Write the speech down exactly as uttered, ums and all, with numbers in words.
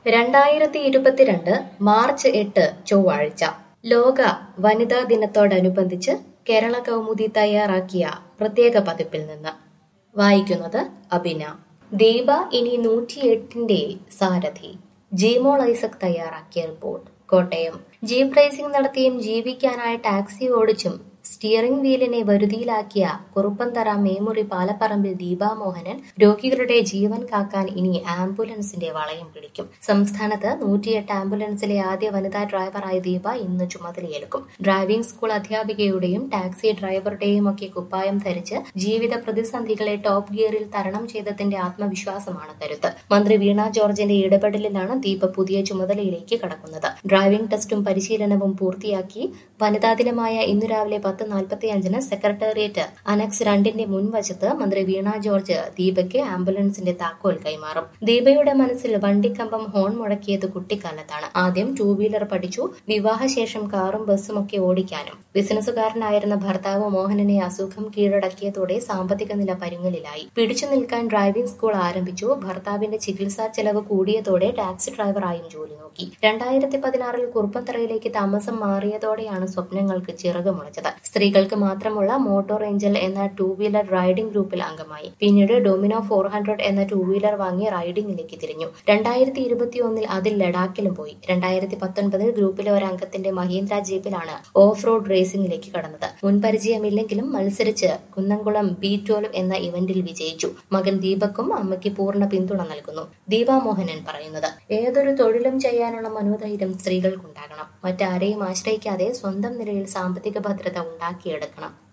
രണ്ടായിരത്തി ഇരുപത്തിരണ്ട് മാർച്ച് എട്ട് ചൊവ്വാഴ്ച ലോക വനിതാ ദിനത്തോടനുബന്ധിച്ച് കേരള കൗമുദി തയ്യാറാക്കിയ പ്രത്യേക പതിപ്പിൽ നിന്ന് വായിക്കുന്നത് അബിന. ദീപ ഇനി നൂറ്റിയെട്ടിന്റെ സാരഥി. ജിമോൾ ഐസക് തയ്യാറാക്കിയ റിപ്പോർട്ട്. കോട്ടയം. ജീപ്പ് റേസിംഗ് നടത്തിയും ജീവിക്കാനായി ടാക്സി ഓടിച്ചും സ്റ്റിയറിംഗ് വീലിനെ വരുതിയിലാക്കിയ കുറുപ്പന്തറ മേമുറി പാലപ്പറമ്പിൽ ദീപാ മോഹനൻ രോഗികളുടെ ജീവൻ കാക്കാൻ ഇനി ആംബുലൻസിന്റെ വളയം പിടിക്കും. സംസ്ഥാനത്ത് നൂറ്റിയെട്ട് ആംബുലൻസിലെ ആദ്യ വനിതാ ഡ്രൈവറായ ദീപ ഇന്ന് ചുമതലയേൽക്കും. ഡ്രൈവിംഗ് സ്കൂൾ അധ്യാപികയുടെയും ടാക്സി ഡ്രൈവറുടെയും ഒക്കെ കുപ്പായം ധരിച്ച് ജീവിത പ്രതിസന്ധികളെ ടോപ്പ് ഗിയറിൽ തരണം ചെയ്തതിന്റെ ആത്മവിശ്വാസമാണ് കരുത്ത്. മന്ത്രി വീണ ജോർജിന്റെ ഇടപെടലിലാണ് ദീപ പുതിയ ചുമതലയിലേക്ക് കടക്കുന്നത്. ഡ്രൈവിംഗ് ടെസ്റ്റും പരിശീലനവും പൂർത്തിയാക്കി വനിതാ ദിനമായ ഇന്നു രാവിലെ പത്ത് നാൽപ്പത്തി അഞ്ചിന് സെക്രട്ടേറിയറ്റ് അനക്സ് രണ്ടിന്റെ മുൻവശത്ത് മന്ത്രി വീണ ജോർജ് ദീപയ്ക്ക് ആംബുലൻസിന്റെ താക്കോൽ കൈമാറും. ദീപയുടെ മനസ്സിൽ വണ്ടിക്കമ്പം ഹോൺ മുഴക്കിയത് കുട്ടിക്കാലത്താണ്. ആദ്യം ടൂ വീലർ പഠിച്ചു. വിവാഹശേഷം കാറും ബസ്സും ഒക്കെ ഓടിക്കാനും. ബിസിനസ്സുകാരനായിരുന്ന ഭർത്താവ് മോഹനനെ അസുഖം കീഴടക്കിയതോടെ സാമ്പത്തിക നില പരുങ്ങലിലായി. പിടിച്ചു നിൽക്കാൻ ഡ്രൈവിംഗ് സ്കൂൾ ആരംഭിച്ചു. ഭർത്താവിന്റെ ചികിത്സാ ചെലവ് കൂടിയതോടെ ടാക്സി ഡ്രൈവറായും ജോലി നോക്കി. രണ്ടായിരത്തി പതിനാറിൽ കുറുപ്പന്തറയിലേക്ക് താമസം മാറിയതോടെയാണ് സ്വപ്നങ്ങൾക്ക് ചിറകുമുളച്ചത്. സ്ത്രീകൾക്ക് മാത്രമുള്ള മോട്ടോർ ഏഞ്ചൽ എന്ന ടൂ വീലർ റൈഡിംഗ് ഗ്രൂപ്പിൽ അംഗമായി. പിന്നീട് ഡൊമിനോ ഫോർ ഹൺഡ്രഡ് എന്ന ടൂ വീലർ വാങ്ങി റൈഡിംഗിലേക്ക് തിരിഞ്ഞു. രണ്ടായിരത്തി ഇരുപത്തി ഒന്നിൽ അതിൽ ലഡാക്കിലും പോയി. രണ്ടായിരത്തി പത്തൊൻപതിൽ ഗ്രൂപ്പിലെ ഒരംഗത്തിന്റെ മഹീന്ദ്ര ജീപ്പിലാണ് ഓഫ് റോഡ് റേസിംഗിലേക്ക് കടന്നത്. മുൻപരിചയമില്ലെങ്കിലും മത്സരിച്ച് കുന്നംകുളം ബി ട്വൽവ് എന്ന ഇവന്റിൽ വിജയിച്ചു. മകൻ ദീപക്കും അമ്മയ്ക്ക് പൂർണ്ണ പിന്തുണ നൽകുന്നു. ദീപാ മോഹനൻ പറയുന്നത്, ഏതൊരു തൊഴിലും ചെയ്യാനുള്ള മനോധൈര്യം സ്ത്രീകൾക്കുണ്ടാകണം. മറ്റാരെയും ആശ്രയിക്കാതെ സ്വന്തം നിലയിൽ സാമ്പത്തിക ഭദ്രത ഉണ്ടാക്കിയെടുക്കണം.